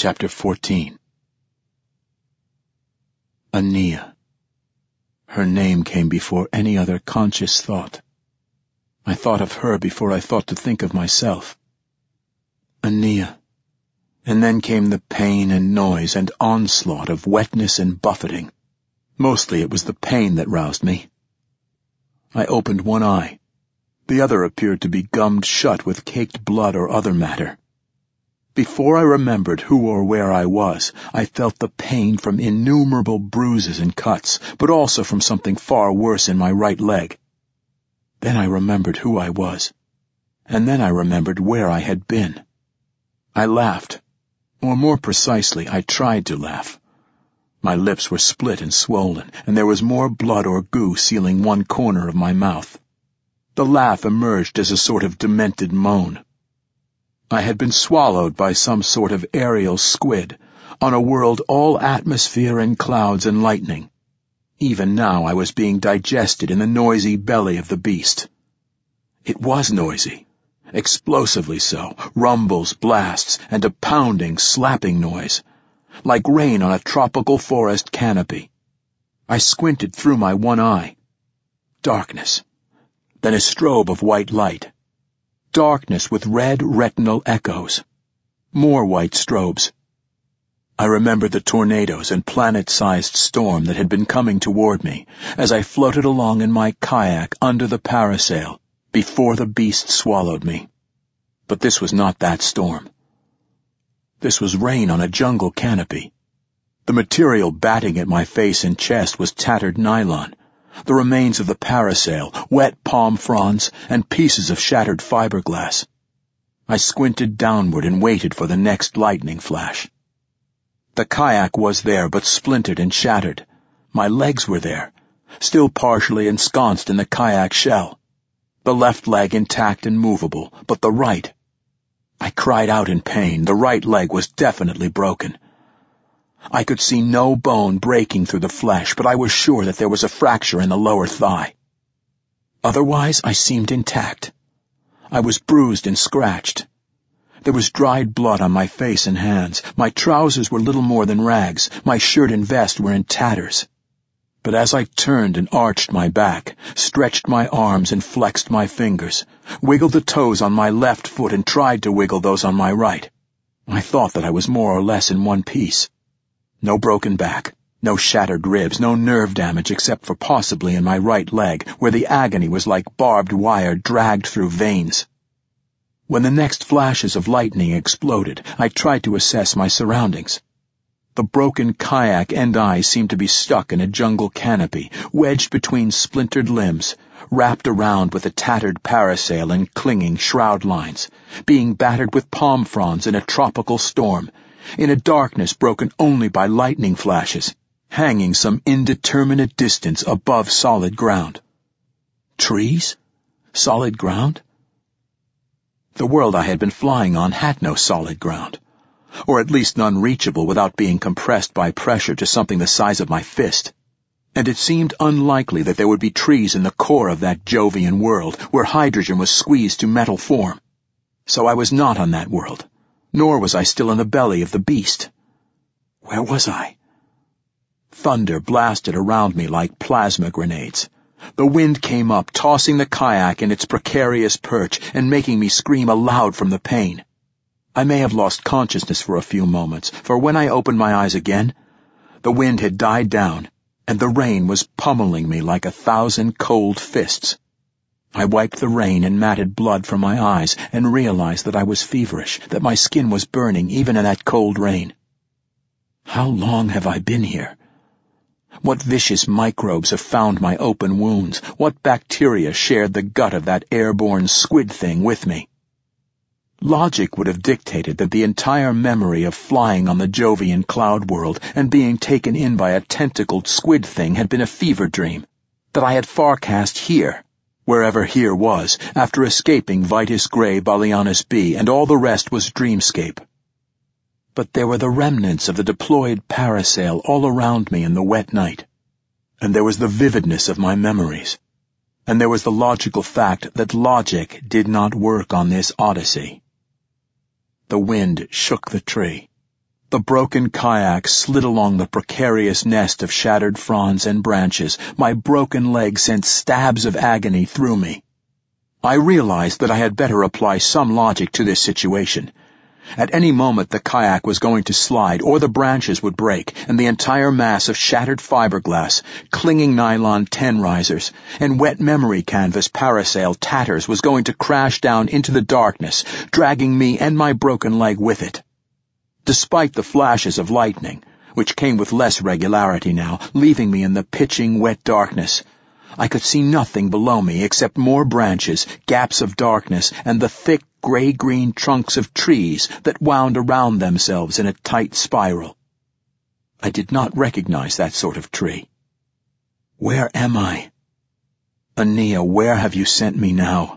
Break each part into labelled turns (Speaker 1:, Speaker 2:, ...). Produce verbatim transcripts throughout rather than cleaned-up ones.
Speaker 1: Chapter fourteen. Aeneas. Her name came before any other conscious thought. I thought of her before I thought to think of myself. Aeneas. And then came the pain and noise and onslaught of wetness and buffeting. Mostly it was the pain that roused me. I opened one eye. The other appeared to be gummed shut with caked blood or other matter. Before I remembered who or where I was, I felt the pain from innumerable bruises and cuts, but also from something far worse in my right leg. Then I remembered who I was, and then I remembered where I had been. I laughed, or more precisely, I tried to laugh. My lips were split and swollen, and there was more blood or goo sealing one corner of my mouth. The laugh emerged as a sort of demented moan. I had been swallowed by some sort of aerial squid, on a world all atmosphere and clouds and lightning. Even now I was being digested in the noisy belly of the beast. It was noisy, explosively so, rumbles, blasts, and a pounding, slapping noise, like rain on a tropical forest canopy. I squinted through my one eye. Darkness. Then a strobe of white light. Darkness with red retinal echoes. More white strobes. I remembered the tornadoes and planet-sized storm that had been coming toward me as I floated along in my kayak under the parasail before the beast swallowed me. But this was not that storm. This was rain on a jungle canopy. The material batting at my face and chest was tattered nylon, the remains of the parasail, wet palm fronds, and pieces of shattered fiberglass. I squinted downward and waited for the next lightning flash. The kayak was there, but splintered and shattered. My legs were there, still partially ensconced in the kayak shell. The left leg intact and movable, but the right. I cried out in pain. The right leg was definitely broken. I could see no bone breaking through the flesh, but I was sure that there was a fracture in the lower thigh. Otherwise, I seemed intact. I was bruised and scratched. There was dried blood on my face and hands. My trousers were little more than rags. My shirt and vest were in tatters. But as I turned and arched my back, stretched my arms and flexed my fingers, wiggled the toes on my left foot and tried to wiggle those on my right, I thought that I was more or less in one piece. No broken back, no shattered ribs, no nerve damage except for possibly in my right leg, where the agony was like barbed wire dragged through veins. When the next flashes of lightning exploded, I tried to assess my surroundings. The broken kayak and I seemed to be stuck in a jungle canopy, wedged between splintered limbs, wrapped around with a tattered parasail and clinging shroud lines, being battered with palm fronds in a tropical storm, in a darkness broken only by lightning flashes, hanging some indeterminate distance above solid ground. Trees? Solid ground? The world I had been flying on had no solid ground, or at least none reachable without being compressed by pressure to something the size of my fist, and it seemed unlikely that there would be trees in the core of that Jovian world where hydrogen was squeezed to metal form. So I was not on that world. Nor was I still in the belly of the beast. Where was I? Thunder blasted around me like plasma grenades. The wind came up, tossing the kayak in its precarious perch and making me scream aloud from the pain. I may have lost consciousness for a few moments, for when I opened my eyes again, the wind had died down, and the rain was pummeling me like a thousand cold fists. I wiped the rain and matted blood from my eyes and realized that I was feverish, that my skin was burning even in that cold rain. How long have I been here? What vicious microbes have found my open wounds? What bacteria shared the gut of that airborne squid thing with me? Logic would have dictated that the entire memory of flying on the Jovian cloud world and being taken in by a tentacled squid thing had been a fever dream, that I had forecast here, wherever here was, after escaping Vitus Gray Balianus B, and all the rest was dreamscape. But there were the remnants of the deployed parasail all around me in the wet night, and there was the vividness of my memories, and there was the logical fact that logic did not work on this odyssey. The wind shook the tree. The broken kayak slid along the precarious nest of shattered fronds and branches. My broken leg sent stabs of agony through me. I realized that I had better apply some logic to this situation. At any moment the kayak was going to slide, or the branches would break, and the entire mass of shattered fiberglass, clinging nylon ten-risers, and wet memory canvas parasail tatters was going to crash down into the darkness, dragging me and my broken leg with it. Despite the flashes of lightning, which came with less regularity now, leaving me in the pitching wet darkness, I could see nothing below me except more branches, gaps of darkness, and the thick gray-green trunks of trees that wound around themselves in a tight spiral. I did not recognize that sort of tree. Where am I? Aeneas, where have you sent me now?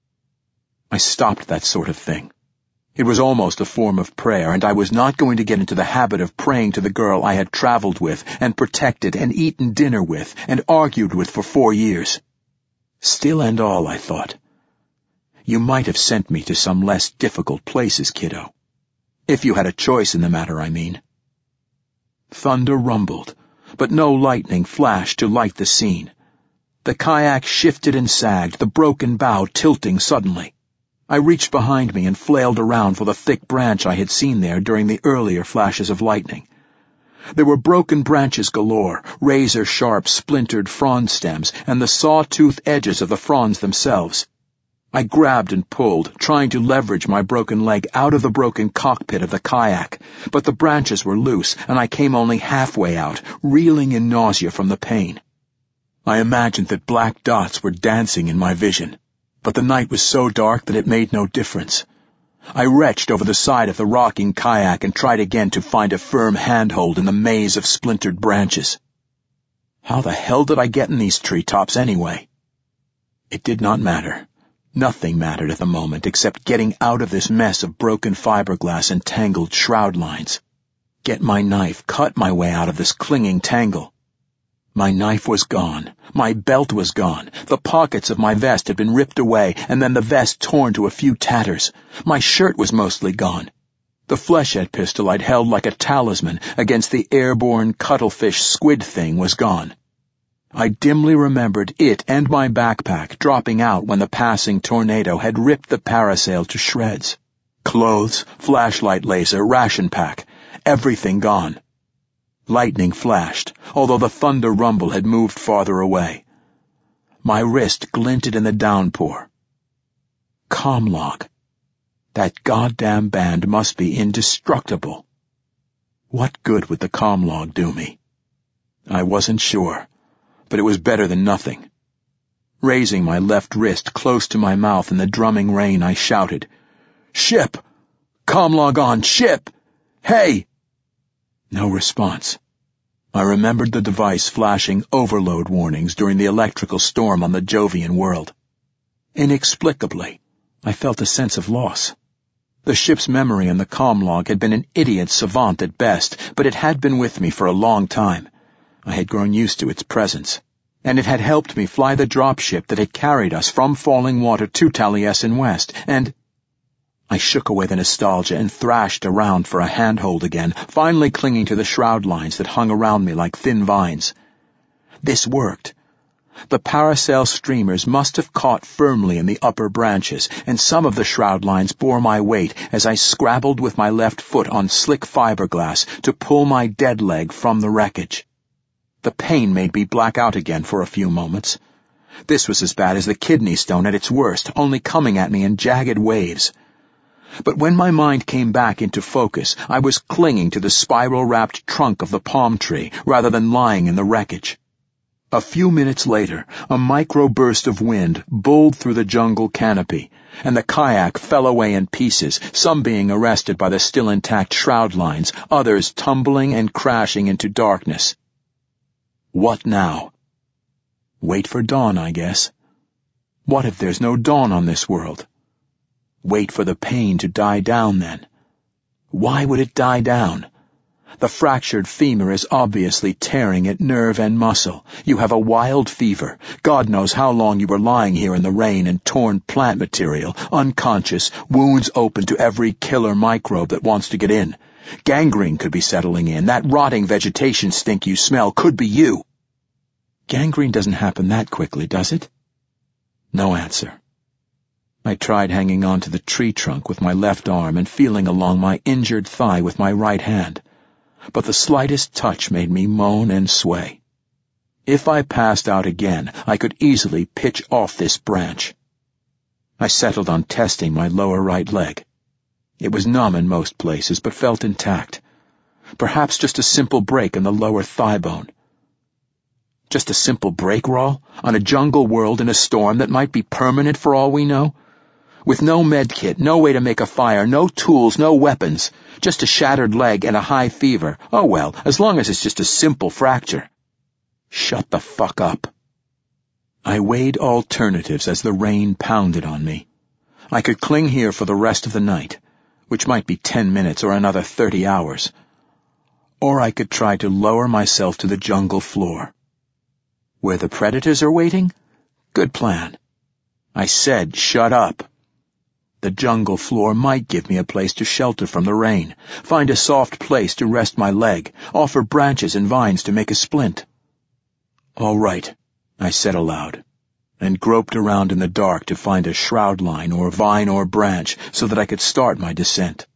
Speaker 1: I stopped that sort of thing. It was almost a form of prayer, and I was not going to get into the habit of praying to the girl I had traveled with and protected and eaten dinner with and argued with for four years. Still and all, I thought, you might have sent me to some less difficult places, kiddo. If you had a choice in the matter, I mean. Thunder rumbled, but no lightning flashed to light the scene. The kayak shifted and sagged, the broken bow tilting suddenly. I reached behind me and flailed around for the thick branch I had seen there during the earlier flashes of lightning. There were broken branches galore, razor-sharp splintered frond stems, and the saw-tooth edges of the fronds themselves. I grabbed and pulled, trying to leverage my broken leg out of the broken cockpit of the kayak, but the branches were loose, and I came only halfway out, reeling in nausea from the pain. I imagined that black dots were dancing in my vision, but the night was so dark that it made no difference. I retched over the side of the rocking kayak and tried again to find a firm handhold in the maze of splintered branches. How the hell did I get in these treetops anyway? It did not matter. Nothing mattered at the moment except getting out of this mess of broken fiberglass and tangled shroud lines. Get my knife, cut my way out of this clinging tangle. My knife was gone. My belt was gone. The pockets of my vest had been ripped away, and then the vest torn to a few tatters. My shirt was mostly gone. The flesh-head pistol I'd held like a talisman against the airborne cuttlefish squid thing was gone. I dimly remembered it and my backpack dropping out when the passing tornado had ripped the parasail to shreds. Clothes, flashlight laser, ration pack, everything gone. Lightning flashed, although the thunder rumble had moved farther away. My wrist glinted in the downpour. Comlog. That goddamn band must be indestructible. What good would the comlog do me? I wasn't sure, but it was better than nothing. Raising my left wrist close to my mouth in the drumming rain, I shouted, "Ship! Comlog on! Ship! Hey!" No response. I remembered the device flashing overload warnings during the electrical storm on the Jovian world. Inexplicably, I felt a sense of loss. The ship's memory in the comlog had been an idiot savant at best, but it had been with me for a long time. I had grown used to its presence, and it had helped me fly the dropship that had carried us from Falling Water to Taliesin West, and... I shook away the nostalgia and thrashed around for a handhold again, finally clinging to the shroud lines that hung around me like thin vines. This worked. The parasail streamers must have caught firmly in the upper branches, and some of the shroud lines bore my weight as I scrabbled with my left foot on slick fiberglass to pull my dead leg from the wreckage. The pain made me black out again for a few moments. This was as bad as the kidney stone at its worst, only coming at me in jagged waves. But when my mind came back into focus, I was clinging to the spiral-wrapped trunk of the palm tree rather than lying in the wreckage. A few minutes later, a micro-burst of wind bulled through the jungle canopy, and the kayak fell away in pieces, some being arrested by the still-intact shroud lines, others tumbling and crashing into darkness. What now? Wait for dawn, I guess. What if there's no dawn on this world? Wait for the pain to die down, then. Why would it die down? The fractured femur is obviously tearing at nerve and muscle. You have a wild fever. God knows how long you were lying here in the rain and torn plant material, unconscious, wounds open to every killer microbe that wants to get in. Gangrene could be settling in. That rotting vegetation stink you smell could be you. Gangrene doesn't happen that quickly, does it? No answer. I tried hanging on to the tree trunk with my left arm and feeling along my injured thigh with my right hand, but the slightest touch made me moan and sway. If I passed out again, I could easily pitch off this branch. I settled on testing my lower right leg. It was numb in most places, but felt intact. Perhaps just a simple break in the lower thigh bone. Just a simple break, Rawl, on a jungle world in a storm that might be permanent for all we know? With no medkit, no way to make a fire, no tools, no weapons, just a shattered leg and a high fever. Oh well, as long as it's just a simple fracture. Shut the fuck up. I weighed alternatives as the rain pounded on me. I could cling here for the rest of the night, which might be ten minutes or another thirty hours. Or I could try to lower myself to the jungle floor. Where the predators are waiting? Good plan. I said, shut up. The jungle floor might give me a place to shelter from the rain, find a soft place to rest my leg, offer branches and vines to make a splint. All right, I said aloud, and groped around in the dark to find a shroud line or vine or branch so that I could start my descent.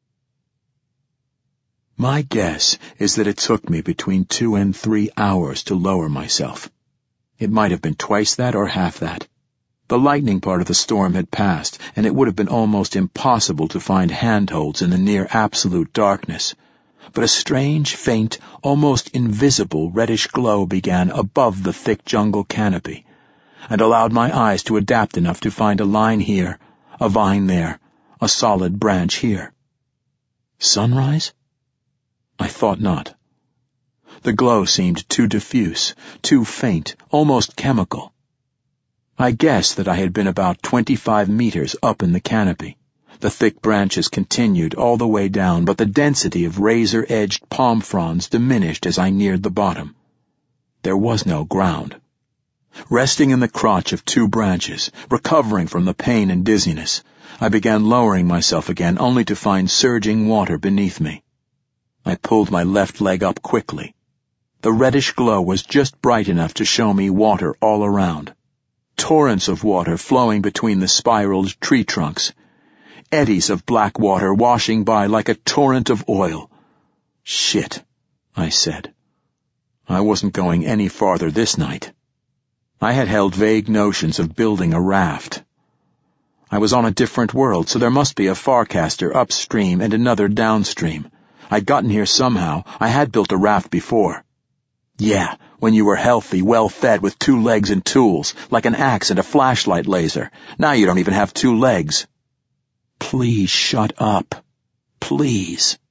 Speaker 1: My guess is that it took me between two and three hours to lower myself. It might have been twice that or half that. The lightning part of the storm had passed, and it would have been almost impossible to find handholds in the near-absolute darkness. But a strange, faint, almost invisible reddish glow began above the thick jungle canopy, and allowed my eyes to adapt enough to find a line here, a vine there, a solid branch here. Sunrise? I thought not. The glow seemed too diffuse, too faint, almost chemical. I guessed that I had been about twenty-five meters up in the canopy. The thick branches continued all the way down, but the density of razor-edged palm fronds diminished as I neared the bottom. There was no ground. Resting in the crotch of two branches, recovering from the pain and dizziness, I began lowering myself again, only to find surging water beneath me. I pulled my left leg up quickly. The reddish glow was just bright enough to show me water all around. Torrents of water flowing between the spiraled tree trunks. Eddies of black water washing by like a torrent of oil. Shit, I said. I wasn't going any farther this night. I had held vague notions of building a raft. I was on a different world, so there must be a Farcaster upstream and another downstream. I'd gotten here somehow. I had built a raft before. Yeah, when you were healthy, well-fed with two legs and tools, like an axe and a flashlight laser. Now you don't even have two legs. Please shut up. Please.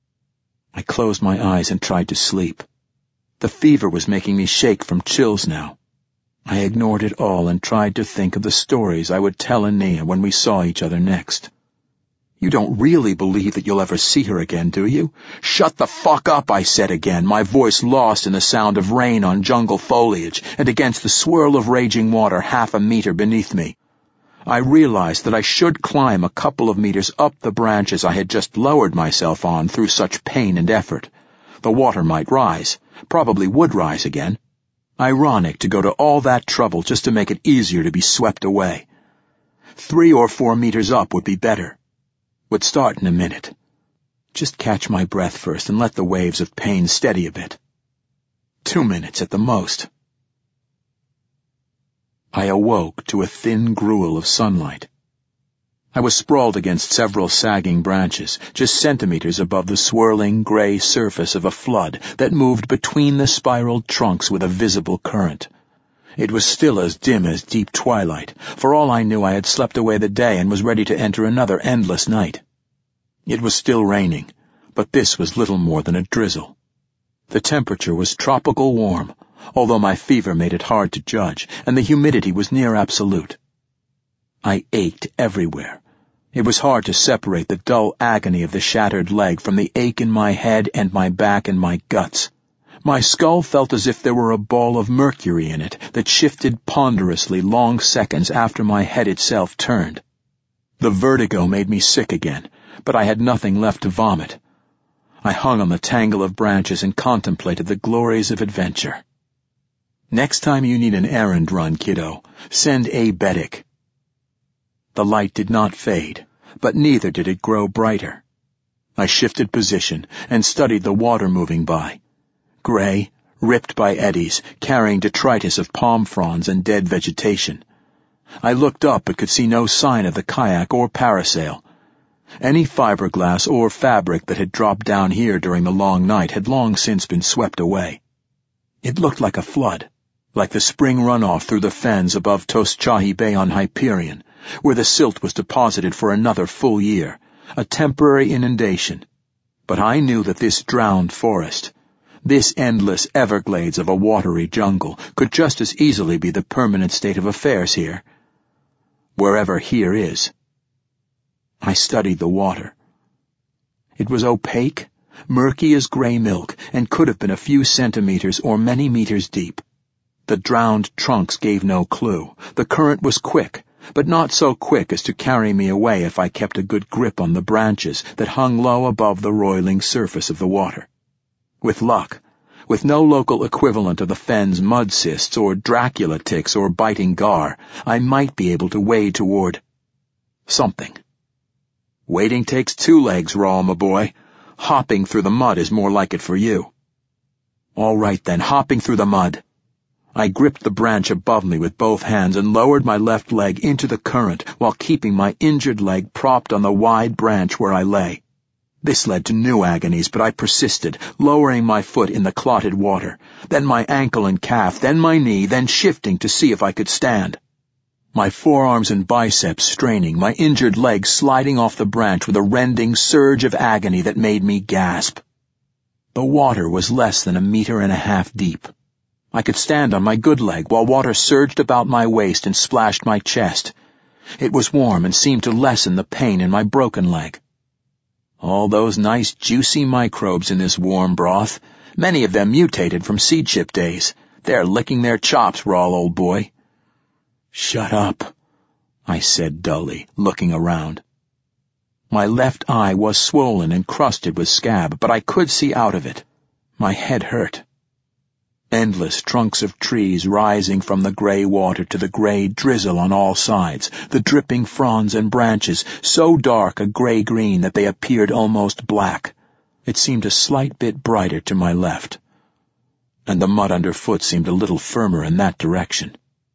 Speaker 1: I closed my eyes and tried to sleep. The fever was making me shake from chills now. I ignored it all and tried to think of the stories I would tell Ania when we saw each other next. You don't really believe that you'll ever see her again, do you? Shut the fuck up, I said again, my voice lost in the sound of rain on jungle foliage and against the swirl of raging water half a meter beneath me. I realized that I should climb a couple of meters up the branches I had just lowered myself on through such pain and effort. The water might rise, probably would rise again. Ironic to go to all that trouble just to make it easier to be swept away. Three or four meters up would be better. Would start in a minute. Just catch my breath first and let the waves of pain steady a bit. Two minutes at the most. I awoke to a thin gruel of sunlight. I was sprawled against several sagging branches, just centimeters above the swirling gray surface of a flood that moved between the spiraled trunks with a visible current. It was still as dim as deep twilight. For all I knew, I had slept away the day and was ready to enter another endless night. It was still raining, but this was little more than a drizzle. The temperature was tropical warm, although my fever made it hard to judge, and the humidity was near absolute. I ached everywhere, It was hard to separate the dull agony of the shattered leg from the ache in my head and my back and my guts. My skull felt as if there were a ball of mercury in it that shifted ponderously long seconds after my head itself turned. The vertigo made me sick again, but I had nothing left to vomit. I hung on the tangle of branches and contemplated the glories of adventure. Next time you need an errand run, kiddo, send a Beddick. The light did not fade, but neither did it grow brighter. I shifted position and studied the water moving by. Gray, ripped by eddies, carrying detritus of palm fronds and dead vegetation. I looked up but could see no sign of the kayak or parasail. Any fiberglass or fabric that had dropped down here during the long night had long since been swept away. It looked like a flood, like the spring runoff through the fens above Toschahi Bay on Hyperion, where the silt was deposited for another full year, a temporary inundation. But I knew that this drowned forest, this endless Everglades of a watery jungle, could just as easily be the permanent state of affairs here. Wherever here is. I studied the water. It was opaque, murky as gray milk, and could have been a few centimeters or many meters deep. The drowned trunks gave no clue. The current was quick, but not so quick as to carry me away if I kept a good grip on the branches that hung low above the roiling surface of the water. With luck, with no local equivalent of the fen's mud cysts or Dracula ticks or biting gar, I might be able to wade toward something. Wading takes two legs, Rawl, my boy. Hopping through the mud is more like it for you. All right then, hopping through the mud. I gripped the branch above me with both hands and lowered my left leg into the current while keeping my injured leg propped on the wide branch where I lay. This led to new agonies, but I persisted, lowering my foot in the clotted water, then my ankle and calf, then my knee, then shifting to see if I could stand. My forearms and biceps straining, my injured leg sliding off the branch with a rending surge of agony that made me gasp. The water was less than a meter and a half deep. I could stand on my good leg while water surged about my waist and splashed my chest. It was warm and seemed to lessen the pain in my broken leg. All those nice juicy microbes in this warm broth, many of them mutated from seed ship days. They're licking their chops, Rawl, old boy. Shut up, I said dully, looking around. My left eye was swollen and crusted with scab, but I could see out of it. My head hurt. Endless trunks of trees rising from the gray water to the gray drizzle on all sides, the dripping fronds and branches so dark a gray-green that they appeared almost black. It seemed a slight bit brighter to my left, and the mud underfoot seemed a little firmer in that direction.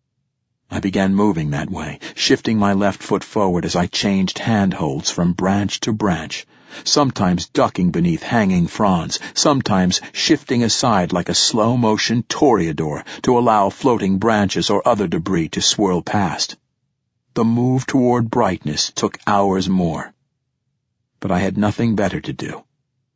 Speaker 1: I began moving that way, shifting my left foot forward as I changed handholds from branch to branch, sometimes ducking beneath hanging fronds, sometimes shifting aside like a slow-motion toreador to allow floating branches or other debris to swirl past. The move toward brightness took hours more, but I had nothing better to do.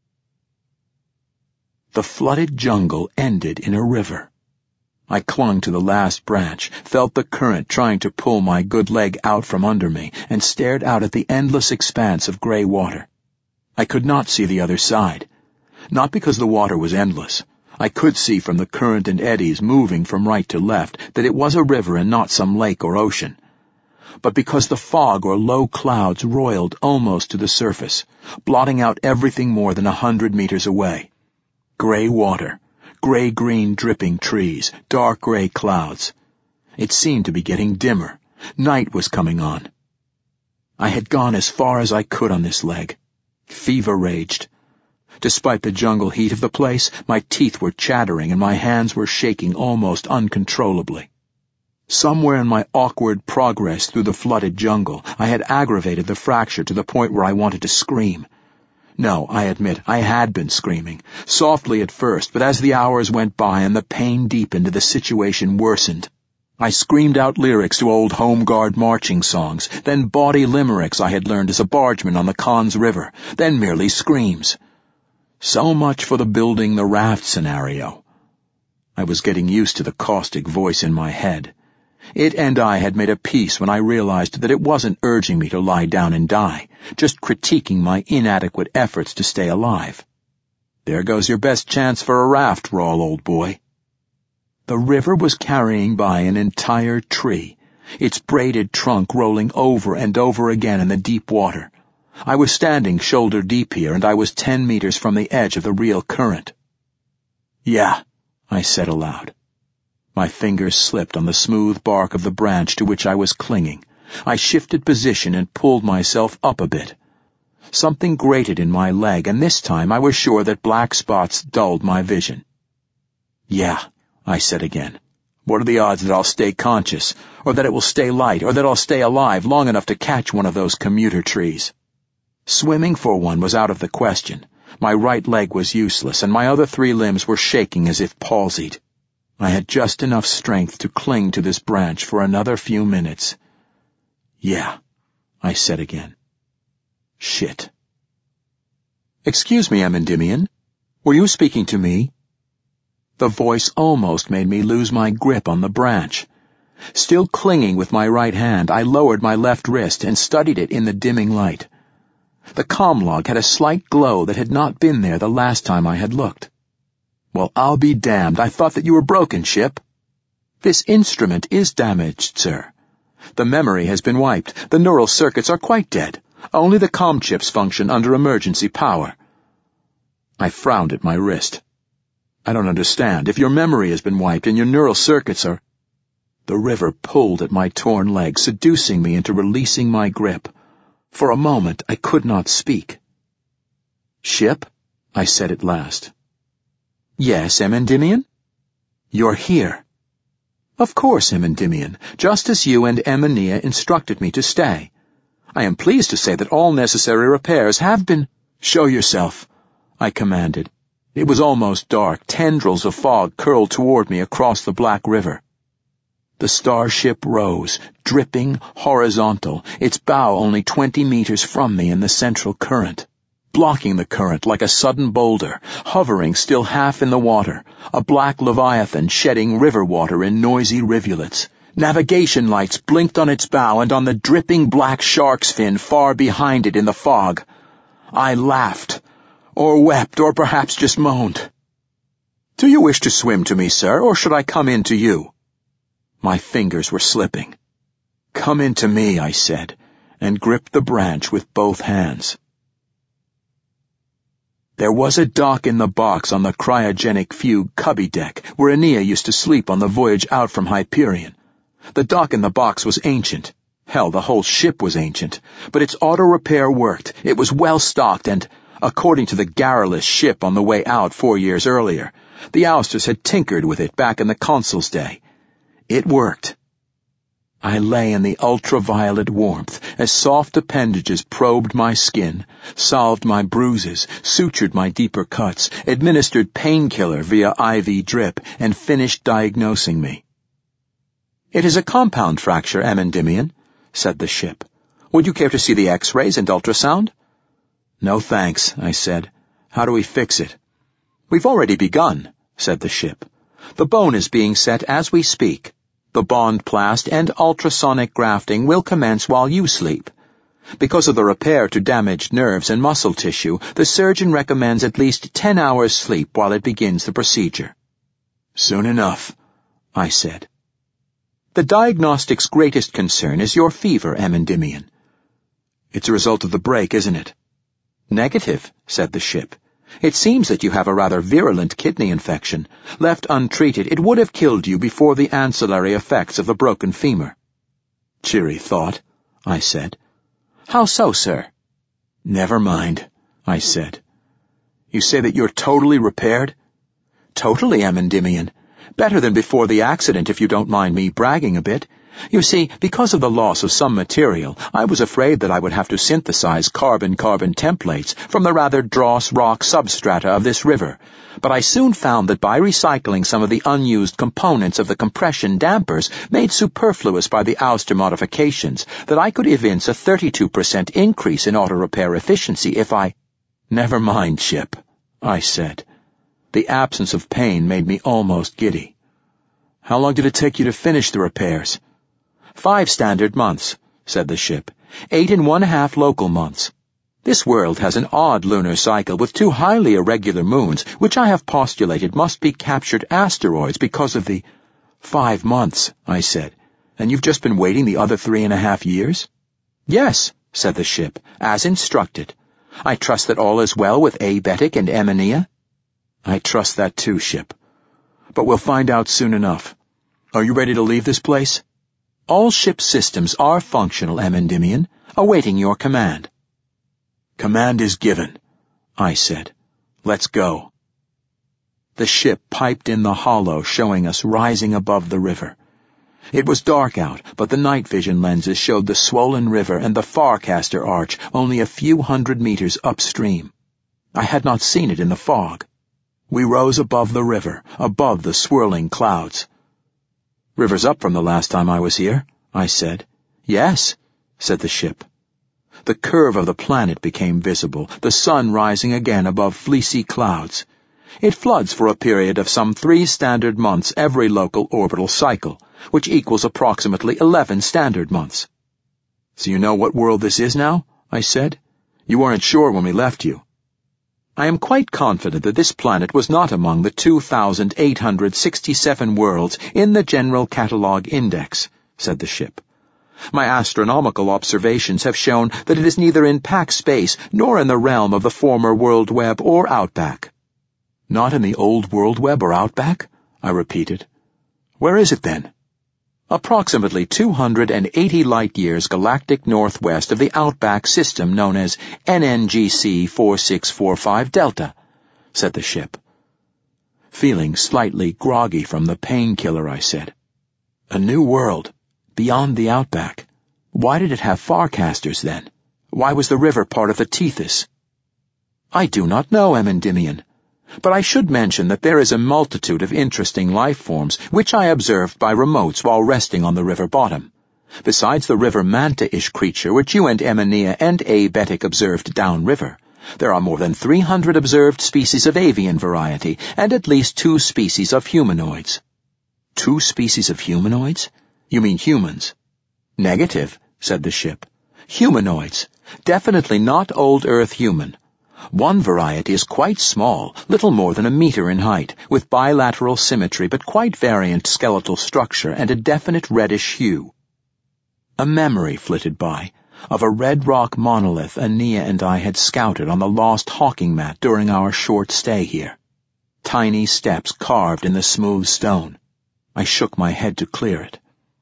Speaker 1: The flooded jungle ended in a river. I clung to the last branch, felt the current trying to pull my good leg out from under me, and stared out at the endless expanse of gray water. I could not see the other side. Not because the water was endless. I could see from the current and eddies moving from right to left that it was a river and not some lake or ocean. But because the fog or low clouds roiled almost to the surface, blotting out everything more than a hundred meters away. Gray water, gray-green dripping trees, dark gray clouds. It seemed to be getting dimmer. Night was coming on. I had gone as far as I could on this leg. Fever raged. Despite the jungle heat of the place, my teeth were chattering and my hands were shaking almost uncontrollably. Somewhere in my awkward progress through the flooded jungle, I had aggravated the fracture to the point where I wanted to scream. No, I admit, I had been screaming, softly at first, but as the hours went by and the pain deepened, the situation worsened. I screamed out lyrics to old Home Guard marching songs, then bawdy limericks I had learned as a bargeman on the Con's River, then merely screams. So much for the building the raft scenario. I was getting used to the caustic voice in my head. It and I had made a peace when I realized that it wasn't urging me to lie down and die, just critiquing my inadequate efforts to stay alive. There goes your best chance for a raft, Rawl, old boy. The river was carrying by an entire tree, its braided trunk rolling over and over again in the deep water. I was standing shoulder deep here, and I was ten meters from the edge of the real current. "Yeah," I said aloud. My fingers slipped on the smooth bark of the branch to which I was clinging. I shifted position and pulled myself up a bit. Something grated in my leg, and this time I was sure that black spots dulled my vision. "Yeah," I said again. "What are the odds that I'll stay conscious, or that it will stay light, or that I'll stay alive long enough to catch one of those commuter trees?" Swimming for one was out of the question. My right leg was useless, and my other three limbs were shaking as if palsied. I had just enough strength to cling to this branch for another few minutes. "Yeah," I said again. Shit. "Excuse me, Amendymion. Were you speaking to me?" The voice almost made me lose my grip on the branch. Still clinging with my right hand, I lowered my left wrist and studied it in the dimming light. The comlog had a slight glow that had not been there the last time I had looked. "Well, I'll be damned. I thought that you were broken, Ship." "This instrument is damaged, sir. The memory has been wiped. The neural circuits are quite dead. Only the comm chips function under emergency power." I frowned at my wrist. "I don't understand. If your memory has been wiped and your neural circuits are—" The river pulled at my torn leg, seducing me into releasing my grip. For a moment I could not speak. "Ship?" I said at last. "Yes, Amendymion?" "You're here." "Of course, Amendymion, just as you and Emanea instructed me to stay. I am pleased to say that all necessary repairs have been—" "Show yourself," I commanded. It was almost dark. Tendrils of fog curled toward me across the black river. The starship rose, dripping, horizontal, its bow only twenty meters from me in the central current. Blocking the current like a sudden boulder, hovering still half in the water, a black leviathan shedding river water in noisy rivulets. Navigation lights blinked on its bow and on the dripping black shark's fin far behind it in the fog. I laughed, or wept, or perhaps just moaned. "Do you wish to swim to me, sir, or should I come in to you?" My fingers were slipping. "Come in to me," I said, and gripped the branch with both hands. There was a dock in the box on the cryogenic fugue cubby deck where Aenea used to sleep on the voyage out from Hyperion. The dock in the box was ancient. Hell, the whole ship was ancient. But its auto-repair worked. It was well-stocked and, according to the garrulous ship on the way out four years earlier, the ousters had tinkered with it back in the consul's day. It worked. I lay in the ultraviolet warmth as soft appendages probed my skin, salved my bruises, sutured my deeper cuts, administered painkiller via I V drip, and finished diagnosing me. "It is a compound fracture, Amendymion," said the ship. "Would you care to see the X-rays and ultrasound?" "No thanks," I said. "How do we fix it?" "We've already begun," said the ship. "The bone is being set as we speak. The bond-plast and ultrasonic grafting will commence while you sleep. Because of the repair to damaged nerves and muscle tissue, the surgeon recommends at least ten hours sleep while it begins the procedure." "Soon enough," I said. "The diagnostic's greatest concern is your fever, Amendymion." "It's a result of the break, isn't it?" "Negative," said the ship. "It seems that you have a rather virulent kidney infection. Left untreated, it would have killed you before the ancillary effects of the broken femur." "Cheery thought," I said. "How so, sir?" "Never mind," I said. "You say that you're totally repaired?" "Totally, Amendymion. Better than before the accident, if you don't mind me bragging a bit. You see, because of the loss of some material, I was afraid that I would have to synthesize carbon-carbon templates from the rather dross rock substrata of this river, but I soon found that by recycling some of the unused components of the compression dampers made superfluous by the ouster modifications, that I could evince a thirty-two percent increase in auto-repair efficiency if I— "Never mind, Ship," I said. The absence of pain made me almost giddy. "How long did it take you to finish the repairs?" Five standard months, said the ship. Eight and one-half local months. This world has an odd lunar cycle with two highly irregular moons, which I have postulated must be captured asteroids because of the... Five months, I said. And you've just been waiting the other three and a half years? Yes, said the ship, as instructed. I trust that all is well with A. Betic and Eminea? I trust that too, ship. But we'll find out soon enough. Are you ready to leave this place? All ship systems are functional, Endymion, awaiting your command. Command is given, I said. Let's go. The ship piped in the hollow, showing us rising above the river. It was dark out, but the night vision lenses showed the swollen river and the Farcaster Arch only a few hundred meters upstream. I had not seen it in the fog. We rose above the river, above the swirling clouds. River's up from the last time I was here, I said. Yes, said the ship. The curve of the planet became visible, the sun rising again above fleecy clouds. It floods for a period of some three standard months every local orbital cycle, which equals approximately eleven standard months. So you know what world this is now? I said. You weren't sure when we left you. I am quite confident that this planet was not among the two thousand eight hundred sixty-seven worlds in the General Catalog Index, said the ship. My astronomical observations have shown that it is neither in Pax space nor in the realm of the former World Web or Outback. Not in the old World Web or Outback? I repeated. Where is it then? Approximately two hundred eighty light-years galactic northwest of the Outback system known as N N G C four six four five Delta, said the ship. Feeling slightly groggy from the painkiller, I said. A new world, beyond the Outback. Why did it have Farcasters then? Why was the river part of the Tethys? I do not know, Endymion. But I should mention that there is a multitude of interesting life forms which I observed by remotes while resting on the river bottom. Besides the river manta-ish creature which you and Eminea and A. Betic observed downriver, there are more than three hundred observed species of avian variety and at least two species of humanoids. Two species of humanoids? You mean humans? Negative, said the ship. Humanoids. Definitely not old Earth human. One variety is quite small, little more than a meter in height, with bilateral symmetry but quite variant skeletal structure and a definite reddish hue. A memory flitted by, of a red rock monolith Aeneas and I had scouted on the lost hawking mat during our short stay here. Tiny steps carved in the smooth stone. I shook my head to clear it.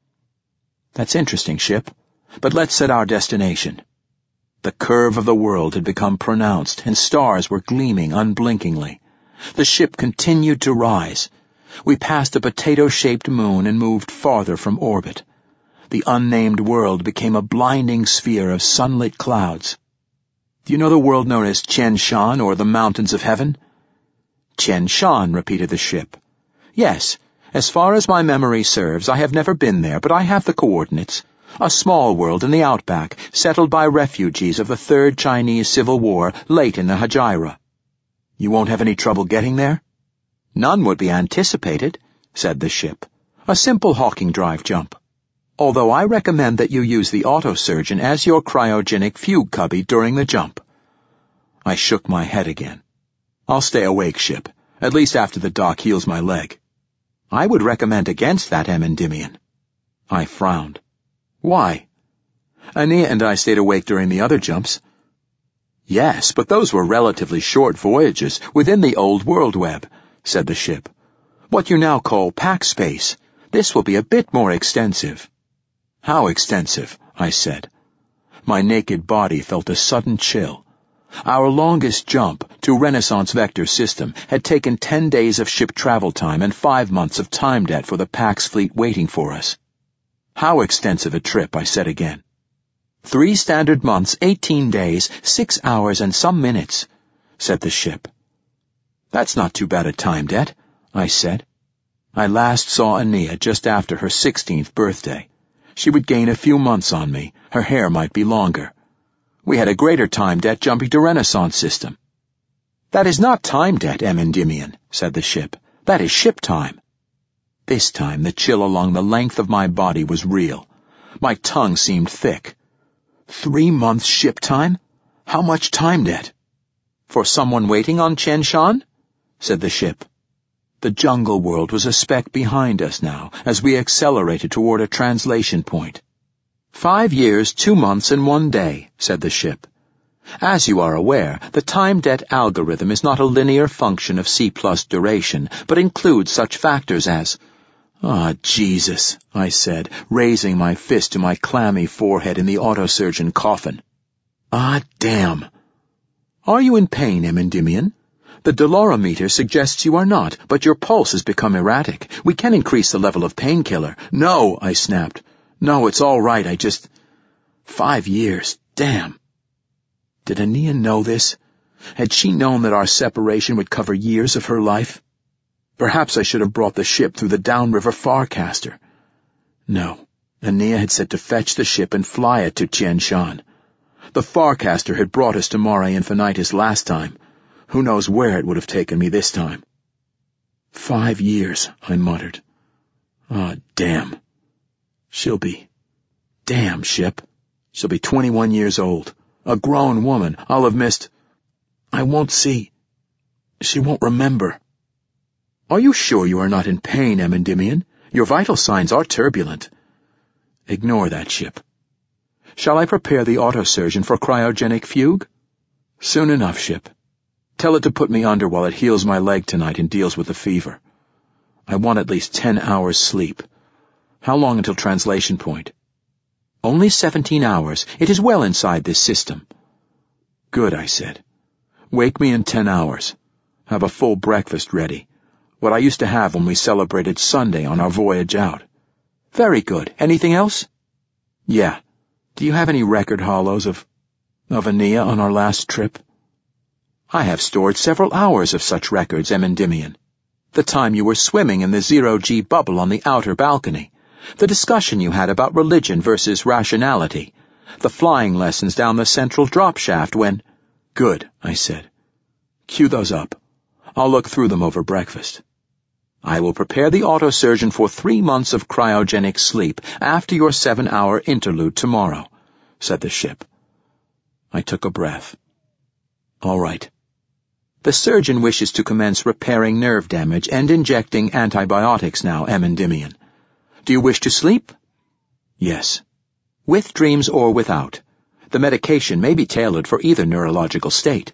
Speaker 1: That's interesting, ship, but let's set our destination. The curve of the world had become pronounced, and stars were gleaming unblinkingly. The ship continued to rise. We passed a potato-shaped moon and moved farther from orbit. The unnamed world became a blinding sphere of sunlit clouds. Do you know the world known as Chen Shan, or the Mountains of Heaven? Chen Shan, repeated the ship. Yes, as far as my memory serves, I have never been there, but I have the coordinates. A small world in the Outback, settled by refugees of the Third Chinese Civil War late in the Hegira. You won't have any trouble getting there? None would be anticipated, said the ship. A simple hawking drive jump. Although I recommend that you use the autosurgeon as your cryogenic fugue cubby during the jump. I shook my head again. I'll stay awake, ship, at least after the doc heals my leg. I would recommend against that, Endymion. I frowned. Why? Aeneas and I stayed awake during the other jumps. Yes, but those were relatively short voyages within the old World Web, said the ship. What you now call Pax space. This will be a bit more extensive. How extensive? I said. My naked body felt a sudden chill. Our longest jump to Renaissance Vector System had taken ten days of ship travel time and five months of time debt for the Pax fleet waiting for us. How extensive a trip, I said again. Three standard months, eighteen days, six hours and some minutes, said the ship. That's not too bad a time debt, I said. I last saw Aeneas just after her sixteenth birthday. She would gain a few months on me. Her hair might be longer. We had a greater time debt jumping to Renaissance System. That is not time debt, Endymion, said the ship. That is ship time. This time the chill along the length of my body was real. My tongue seemed thick. Three months ship time? How much time debt? For someone waiting on Qianshan? Said the ship. The jungle world was a speck behind us now, as we accelerated toward a translation point. Five years, two months, and one day, said the ship. As you are aware, the time debt algorithm is not a linear function of C plus duration, but includes such factors as... Ah, Jesus, I said, raising my fist to my clammy forehead in the autosurgeon coffin. Ah, damn. Are you in pain, Emendymion? The dolorometer suggests you are not, but your pulse has become erratic. We can increase the level of painkiller. No, I snapped. No, it's all right, I just... Five years, damn. Did Anea know this? Had she known that our separation would cover years of her life? Perhaps I should have brought the ship through the downriver Farcaster. No, Anea had said to fetch the ship and fly it to Qianshan. The Farcaster had brought us to Mare Infinitus last time. Who knows where it would have taken me this time? Five years, I muttered. Ah, oh, damn. She'll be... Damn, ship. She'll be twenty-one years old. A grown woman. I'll have missed... I won't see. She won't remember. Are you sure you are not in pain, Emendymion? Your vital signs are turbulent. Ignore that, ship. Shall I prepare the autosurgeon for cryogenic fugue? Soon enough, ship. Tell it to put me under while it heals my leg tonight and deals with the fever. I want at least ten hours sleep. How long until translation point? Only seventeen hours. It is well inside this system. Good, I said. Wake me in ten hours. Have a full breakfast ready. What I used to have when we celebrated Sunday on our voyage out. Very good. Anything else? Yeah. Do you have any record hollows of... of Anea on our last trip? I have stored several hours of such records, Emendymion. The time you were swimming in the zero-G bubble on the outer balcony. The discussion you had about religion versus rationality. The flying lessons down the central drop shaft when... Good, I said. Cue those up. I'll look through them over breakfast. I will prepare the autosurgeon for three months of cryogenic sleep after your seven-hour interlude tomorrow, said the ship. I took a breath. All right. The surgeon wishes to commence repairing nerve damage and injecting antibiotics now, Emendymion. Do you wish to sleep? Yes. With dreams or without. The medication may be tailored for either neurological state.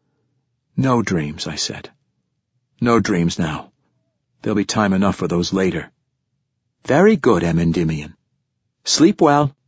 Speaker 1: No dreams, I said. No dreams now. There'll be time enough for those later. Very good, Emendymion. Sleep well.